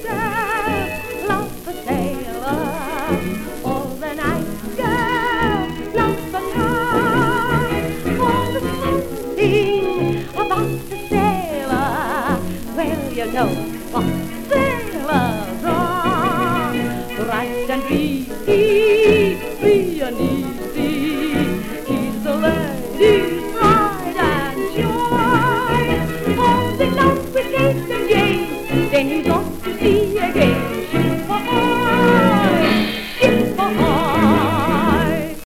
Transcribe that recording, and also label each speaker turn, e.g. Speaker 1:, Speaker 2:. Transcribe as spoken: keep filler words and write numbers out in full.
Speaker 1: girls love a sailor. All the nice girls love a car. All the something about the sailor. Well, you know what sailors are. Bright and breezy.